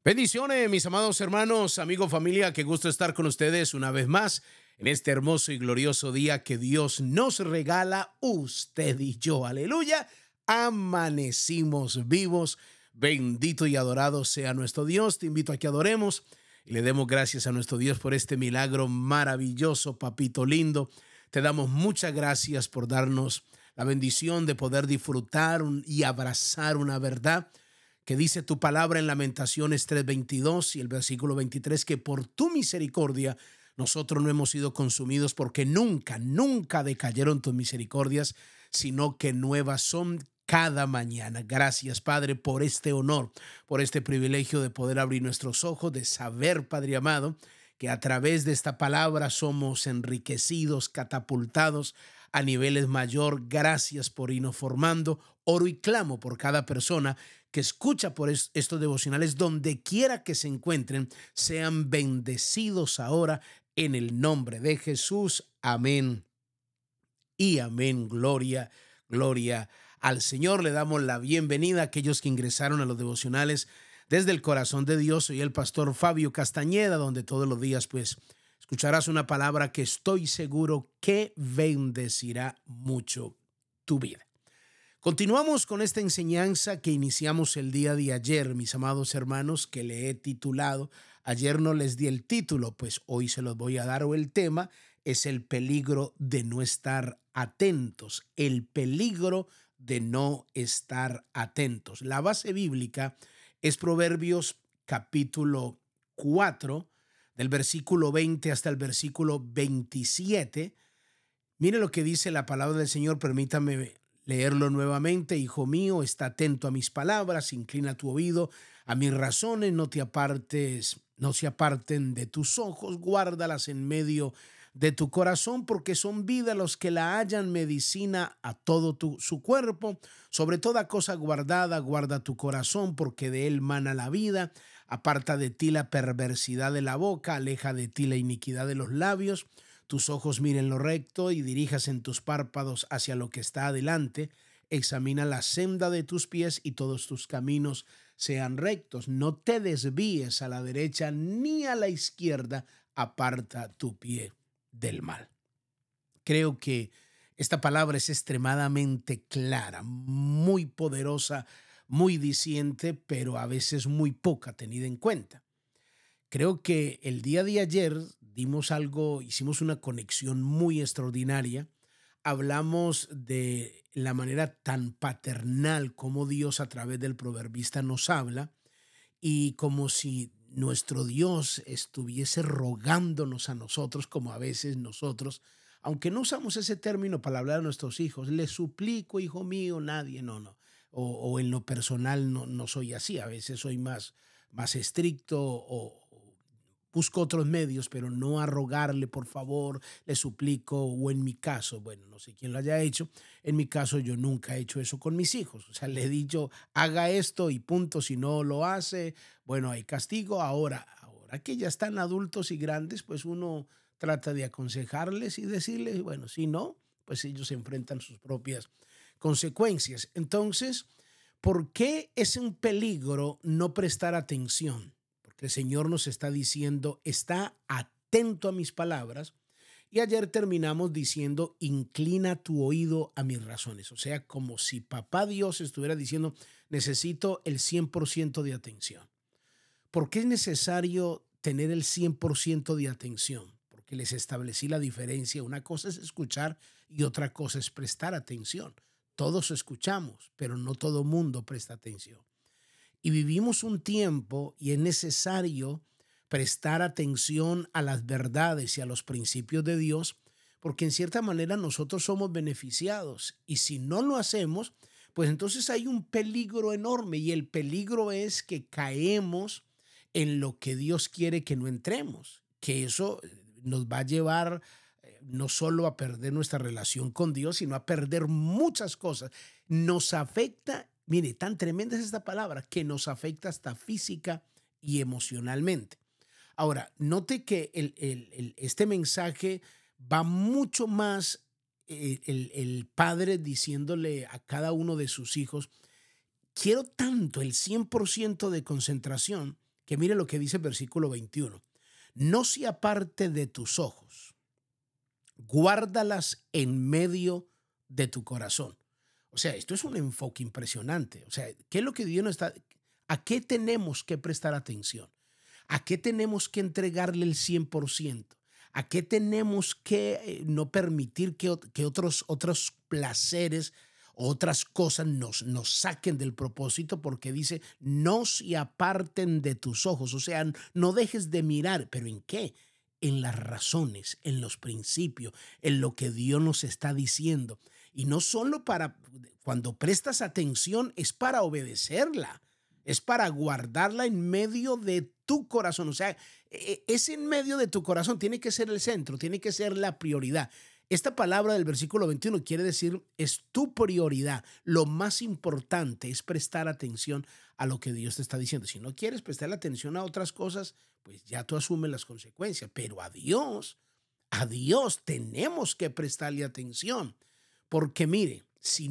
Bendiciones, mis amados hermanos, amigos, familia, qué gusto estar con ustedes una vez más en este hermoso y glorioso día que Dios nos regala, usted y yo. Aleluya, amanecimos vivos. Bendito y adorado sea nuestro Dios. Te invito a que adoremos y le demos gracias a nuestro Dios por este milagro maravilloso, papito lindo. Te damos muchas gracias por darnos la bendición de poder disfrutar y abrazar una verdad que dice tu palabra en Lamentaciones 3:22 y el versículo 23, que por tu misericordia nosotros no hemos sido consumidos, porque nunca decayeron tus misericordias, sino que nuevas son cada mañana. Gracias, Padre, por este honor, por este privilegio de poder abrir nuestros ojos, de saber, Padre amado, que a través de esta palabra somos enriquecidos, catapultados a niveles mayor. Gracias por irnos formando. Oro y clamo por cada persona que escucha por estos devocionales, donde quiera que se encuentren, sean bendecidos ahora en el nombre de Jesús. Amén y amén. Gloria al Señor. Le damos la bienvenida a aquellos que ingresaron a los devocionales desde el corazón de Dios. Soy el pastor Fabio Castañeda, donde todos los días pues escucharás una palabra que estoy seguro que bendecirá mucho tu vida. Continuamos con esta enseñanza que iniciamos el día de ayer, mis amados hermanos, que le he titulado, ayer no les di el título, pues hoy se los voy a dar, o el tema es el peligro de no estar atentos, el peligro de no estar atentos. La base bíblica es Proverbios capítulo 4, del versículo 20 hasta el versículo 27. Mire lo que dice la palabra del Señor, permítame leerlo nuevamente. Hijo mío, está atento a mis palabras, inclina tu oído a mis razones, no se aparten de tus ojos, guárdalas en medio de tu corazón, porque son vida los que la hallan, medicina a todo su cuerpo. Sobre toda cosa guardada, guarda tu corazón, porque de él mana la vida. Aparta de ti la perversidad de la boca, aleja de ti la iniquidad de los labios. Tus ojos miren lo recto y dirijas en tus párpados hacia lo que está adelante. Examina la senda de tus pies y todos tus caminos sean rectos. No te desvíes a la derecha ni a la izquierda. Aparta tu pie del mal. Creo que esta palabra es extremadamente clara, muy poderosa, muy diciente, pero a veces muy poca tenida en cuenta. Creo que el día de ayer hicimos una conexión muy extraordinaria. Hablamos de la manera tan paternal como Dios a través del proverbista nos habla, y como si nuestro Dios estuviese rogándonos a nosotros, como a veces nosotros, aunque no usamos ese término para hablar a nuestros hijos, les suplico, hijo mío, nadie, no. O en lo personal no soy así, a veces soy más estricto, o busco otros medios, pero no a rogarle, por favor, le suplico, o en mi caso, bueno, no sé quién lo haya hecho, en mi caso yo nunca he hecho eso con mis hijos. O sea, le he dicho, haga esto y punto. Si no lo hace, bueno, hay castigo. Ahora que ya están adultos y grandes, pues uno trata de aconsejarles y decirles, bueno, si no, pues ellos enfrentan sus propias consecuencias. Entonces, ¿por qué es un peligro no prestar atención? Porque el Señor nos está diciendo, está atento a mis palabras. Y ayer terminamos diciendo, inclina tu oído a mis razones. O sea, como si papá Dios estuviera diciendo, necesito el 100% de atención. ¿Por qué es necesario tener el 100% de atención? Porque les establecí la diferencia. Una cosa es escuchar y otra cosa es prestar atención. Todos escuchamos, pero no todo mundo presta atención. Y vivimos un tiempo y es necesario prestar atención a las verdades y a los principios de Dios, porque en cierta manera nosotros somos beneficiados. Y si no lo hacemos, pues entonces hay un peligro enorme, y el peligro es que caemos en lo que Dios quiere que no entremos, que eso nos va a llevar no solo a perder nuestra relación con Dios, sino a perder muchas cosas. Nos afecta, mire, tan tremenda es esta palabra, que nos afecta hasta física y emocionalmente. Ahora, note que este mensaje va mucho más, el padre diciéndole a cada uno de sus hijos, quiero tanto el 100% de concentración, que mire lo que dice el versículo 21. No se aparte de tus ojos, guárdalas en medio de tu corazón. O sea, esto es un enfoque impresionante. O sea, ¿qué es lo que Dios nos está? ¿A qué tenemos que prestar atención? ¿A qué tenemos que entregarle el 100%? ¿A qué tenemos que no permitir que otros placeres, otras cosas nos saquen del propósito? Porque dice, no se aparten de tus ojos. O sea, no dejes de mirar. ¿Pero en qué? En las razones, en los principios, en lo que Dios nos está diciendo. Y no solo cuando prestas atención, es para obedecerla. Es para guardarla en medio de tu corazón. O sea, es en medio de tu corazón. Tiene que ser el centro, tiene que ser la prioridad. Esta palabra del versículo 21 quiere decir, es tu prioridad. Lo más importante es prestar atención a lo que Dios te está diciendo. Si no quieres prestar atención a otras cosas, pues ya tú asumes las consecuencias. Pero a Dios tenemos que prestarle atención. Porque mire,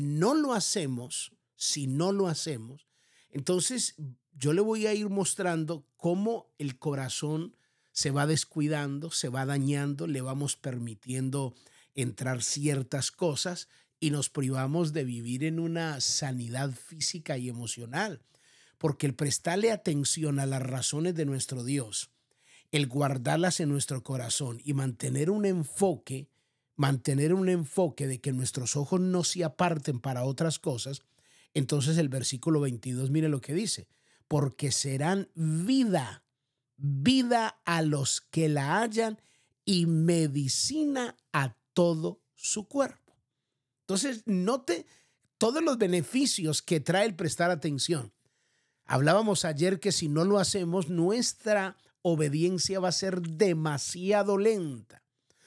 si no lo hacemos, entonces yo le voy a ir mostrando cómo el corazón se va descuidando, se va dañando, le vamos permitiendo entrar ciertas cosas y nos privamos de vivir en una sanidad física y emocional. Porque el prestarle atención a las razones de nuestro Dios, el guardarlas en nuestro corazón y mantener un enfoque de que nuestros ojos no se aparten para otras cosas. Entonces el versículo 22, mire lo que dice, porque serán vida a los que la hallan y medicina a todo su cuerpo. Entonces note todos los beneficios que trae el prestar atención. Hablábamos ayer que si no lo hacemos, nuestra obediencia va a ser demasiado lenta.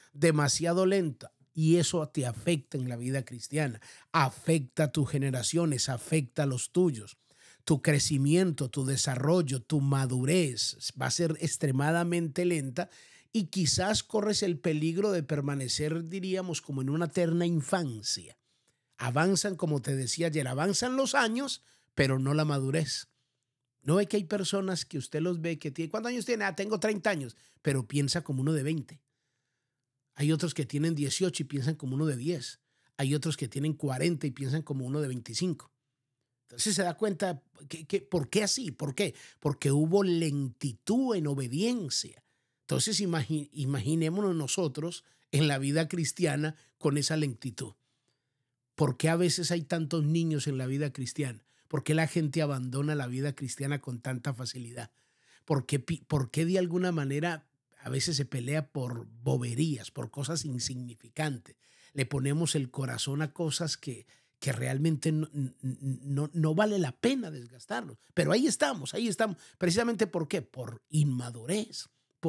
Y eso te afecta en la vida cristiana, afecta a tus generaciones, afecta a los tuyos. Tu crecimiento, tu desarrollo, tu madurez va a ser extremadamente lenta y quizás corres el peligro de permanecer, diríamos, como en una eterna infancia. Avanzan, como te decía ayer, avanzan los años, pero no la madurez. No es que hay personas que usted los ve que tienen, ¿cuántos años tiene? Tengo 30 años, pero piensa como uno de 20. Hay otros que tienen 18 y piensan como uno de 10. Hay otros que tienen 40 y piensan como uno de 25. Entonces se da cuenta, ¿por qué así? ¿Por qué? Porque hubo lentitud en obediencia. Entonces imaginémonos nosotros en la vida cristiana con esa lentitud. ¿Por qué a veces hay tantos niños en la vida cristiana? ¿Por qué la gente abandona la vida cristiana con tanta facilidad? ¿Por qué de alguna manera a veces se pelea por boberías, por cosas insignificantes? Le ponemos el corazón a cosas que realmente no vale la pena desgastarnos. Pero ahí estamos. ¿Precisamente por qué? Por inmadurez.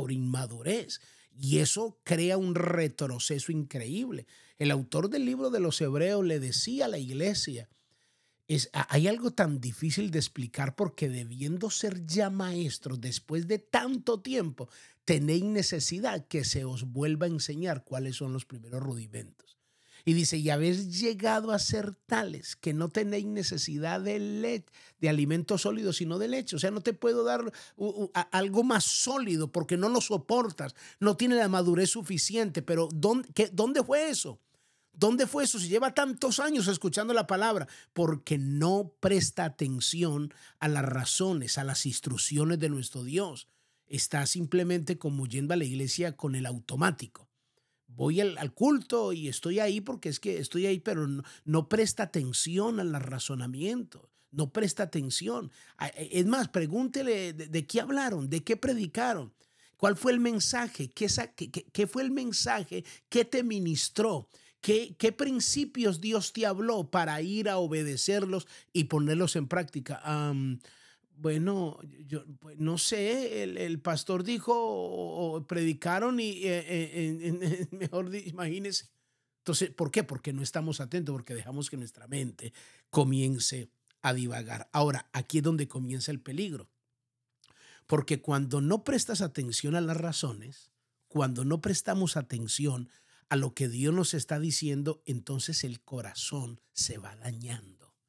Y eso crea un retroceso increíble. El autor del libro de los Hebreos le decía a la iglesia, hay algo tan difícil de explicar porque debiendo ser ya maestros después de tanto tiempo, tenéis necesidad que se os vuelva a enseñar cuáles son los primeros rudimentos. Y dice, y habéis llegado a ser tales que no tenéis necesidad de alimento sólido, sino de leche. O sea, no te puedo dar algo más sólido porque no lo soportas, no tiene la madurez suficiente. Pero ¿dónde fue eso? ¿Dónde fue eso? Si lleva tantos años escuchando la palabra, porque no presta atención a las razones, a las instrucciones de nuestro Dios. Está simplemente como yendo a la iglesia con el automático. Voy al culto y estoy ahí porque es que estoy ahí, pero no presta atención al razonamiento, no presta atención. Es más, pregúntele de qué hablaron, de qué predicaron, cuál fue el mensaje, qué fue el mensaje que te ministró. ¿Qué principios Dios te habló para ir a obedecerlos y ponerlos en práctica? Bueno, yo pues, no sé, el pastor dijo o predicaron y mejor imagínese. Entonces, ¿por qué? Porque no estamos atentos, porque dejamos que nuestra mente comience a divagar. Ahora, aquí es donde comienza el peligro. Porque cuando no prestas atención a las razones, cuando no prestamos atención a lo que Dios nos está diciendo, entonces el corazón se va dañando.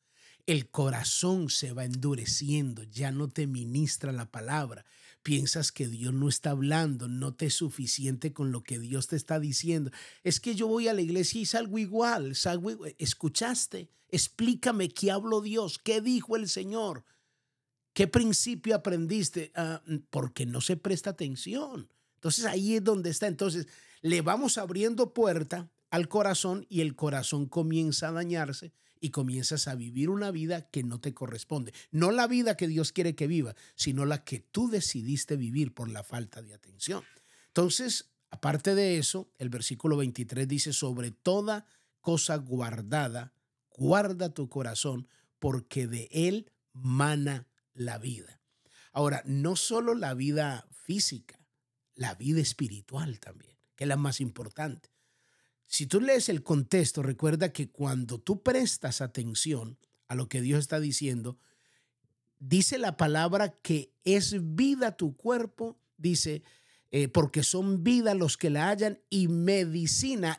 el corazón se va endureciendo, ya no te ministra la palabra. Piensas que Dios no está hablando, no te es suficiente con lo que Dios te está diciendo. Es que yo voy a la iglesia y salgo igual, ¿Escuchaste? Explícame qué habló Dios, qué dijo el Señor, qué principio aprendiste, porque no se presta atención. Entonces ahí es donde está. Entonces le vamos abriendo puerta al corazón y el corazón comienza a dañarse y comienzas a vivir una vida que no te corresponde. No la vida que Dios quiere que viva, sino la que tú decidiste vivir por la falta de atención. Entonces, aparte de eso, el versículo 23 dice, sobre toda cosa guardada, guarda tu corazón, porque de él mana la vida. Ahora, no solo la vida física, la vida espiritual también, que es la más importante. Si tú lees el contexto, recuerda que cuando tú prestas atención a lo que Dios está diciendo, dice la palabra que es vida tu cuerpo, dice, porque son vida los que la hallan y medicina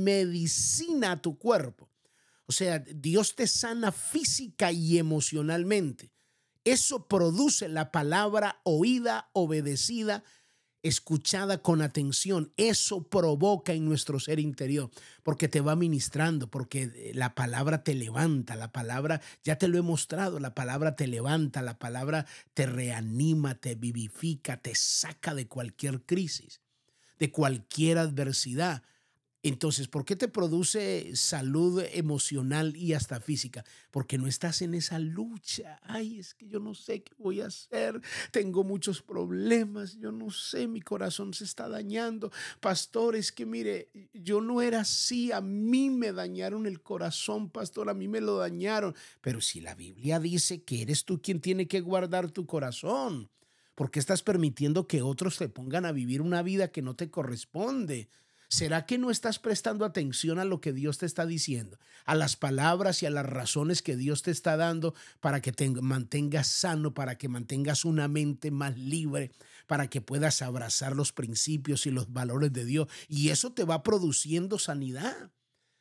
tu cuerpo. O sea, Dios te sana física y emocionalmente. Eso produce la palabra oída, obedecida, escuchada con atención. Eso provoca en nuestro ser interior, porque te va ministrando, porque la palabra te levanta, la palabra, ya te lo he mostrado, la palabra te levanta, la palabra te reanima, te vivifica, te saca de cualquier crisis, de cualquier adversidad. Entonces, ¿por qué te produce salud emocional y hasta física? Porque no estás en esa lucha. Ay, es que yo no sé qué voy a hacer. Tengo muchos problemas. Yo no sé, mi corazón se está dañando. Pastor, es que mire, yo no era así. A mí me dañaron el corazón, pastor. A mí me lo dañaron. Pero si la Biblia dice que eres tú quien tiene que guardar tu corazón, ¿por qué estás permitiendo que otros te pongan a vivir una vida que no te corresponde? ¿Será que no estás prestando atención a lo que Dios te está diciendo, a las palabras y a las razones que Dios te está dando para que te mantengas sano, para que mantengas una mente más libre, para que puedas abrazar los principios y los valores de Dios? Y eso te va produciendo sanidad.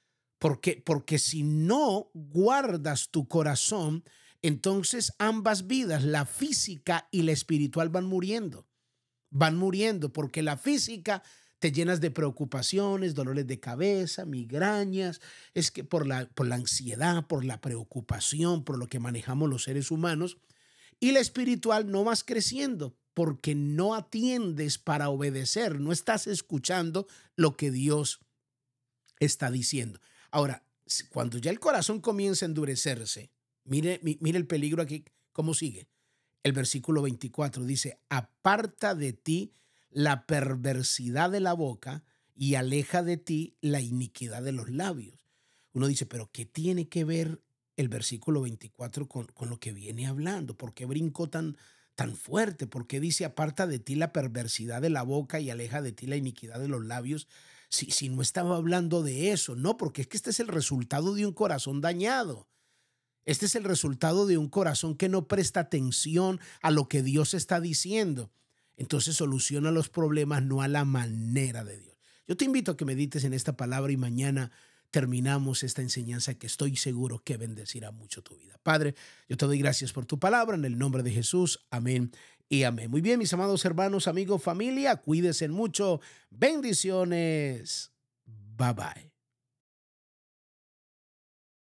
Porque si no guardas tu corazón, entonces ambas vidas, la física y la espiritual, van muriendo. Van muriendo porque la física te llenas de preocupaciones, dolores de cabeza, migrañas. Es que por la ansiedad, por la preocupación, por lo que manejamos los seres humanos. Y la espiritual no vas creciendo porque no atiendes para obedecer, no estás escuchando lo que Dios está diciendo. Ahora, cuando ya el corazón comienza a endurecerse, mire el peligro aquí, cómo sigue. El versículo 24 dice, aparta de ti la perversidad de la boca y aleja de ti la iniquidad de los labios. Uno dice, pero ¿qué tiene que ver el versículo 24 con lo que viene hablando? ¿Por qué brincó tan fuerte? ¿Por qué dice, aparta de ti la perversidad de la boca y aleja de ti la iniquidad de los labios? Si no estaba hablando de eso, no, porque es que este es el resultado de un corazón dañado. Este es el resultado de un corazón que no presta atención a lo que Dios está diciendo. Entonces soluciona los problemas no a la manera de Dios. Yo te invito a que medites en esta palabra y mañana terminamos esta enseñanza que estoy seguro que bendecirá mucho tu vida. Padre, yo te doy gracias por tu palabra en el nombre de Jesús. Amén y amén. Muy bien, mis amados hermanos, amigos, familia, cuídense mucho. Bendiciones. Bye bye.